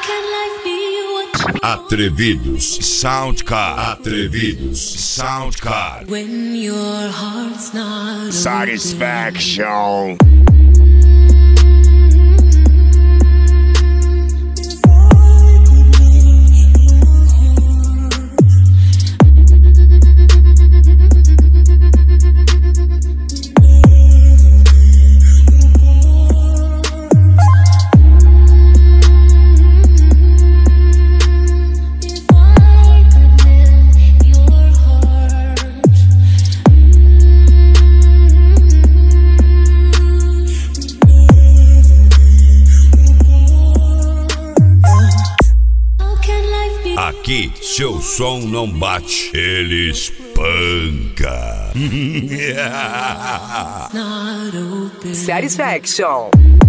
Atrevidos Soundcard. Atrevidos Soundcard. When your heart's not Satisfaction. Aqui seu som não bate, ele espanca. not open. Satisfaction.